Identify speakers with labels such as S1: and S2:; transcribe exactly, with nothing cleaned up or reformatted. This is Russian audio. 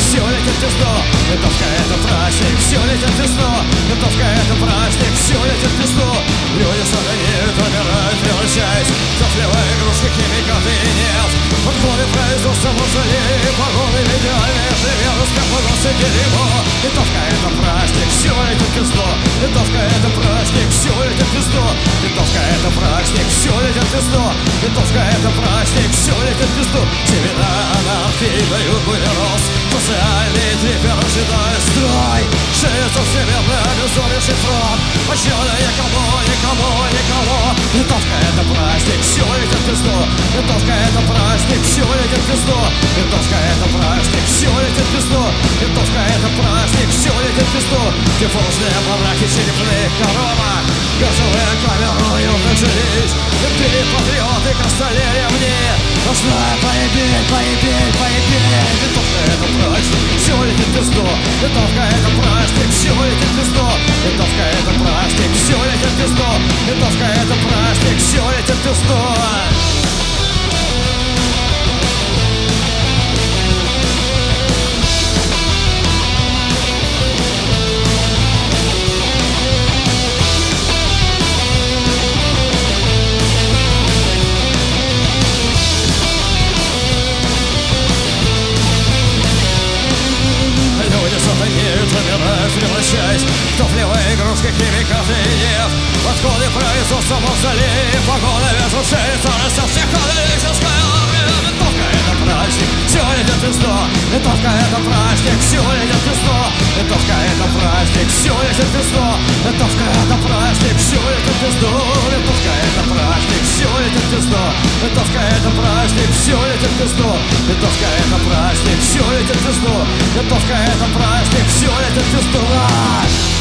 S1: все летит в пизду. Винтовка — это праздник, все летит в пизду. Винтовка — это праздник, все летит в пизду. Люди сатанеют, умирают, превращаясь в топлевые игрушки, химикаты и нефть. Отходы производства мавзолеи, погоны идеальные, живем с пеплогосы дерьмо. Винтовка — это праздник, все летит в пизду. Винтовка — это праздник, все летит в пизду. Винтовка — это праздник, все летит в пизду. Винтовка — это праздник, все летит в пизду. Семена анархии дают были рост. Социальный трипер ожидает строй. Ширится всемирный обезумевший фронт. Пощады никому, никому, никому. Винтовка — это праздник, все летит в пизду. Винтовка — это праздник, все летит в пизду. Винтовка — это праздник, все летит в пизду. Винтовка — это праздник, все летит в пизду. Диффузные бараки черепных коробок, газовые камеры начались. Бей, патриоты, костыли ремни. Должна поебить, поебить, поебить. Винтовка — это праздник, все летит в пизду. Винтовка — это праздник, все летит в пизду. Винтовка — это праздник, все летит в пизду. Винтовка — это праздник, все летит в пизду. Умирают, превращаясь в топлевые игрушки, химикаты и нефть. Отходы производства мавзолеи, погоны ветру шеи, царство всех католическая армия. Винтовка — это праздник, все летит в пизду. Винтовка — это праздник, все летит в пизду. Винтовка — это праздник, все летит в пизду. Винтовка — это праздник, все летит в пизду. Винтовка — это праздник, все летит в пизду. Винтовка — это праздник, все летит в пизду. Винтовка — это праздник, все летит в пизду. Винтовка — это праздник, все летит в пизду.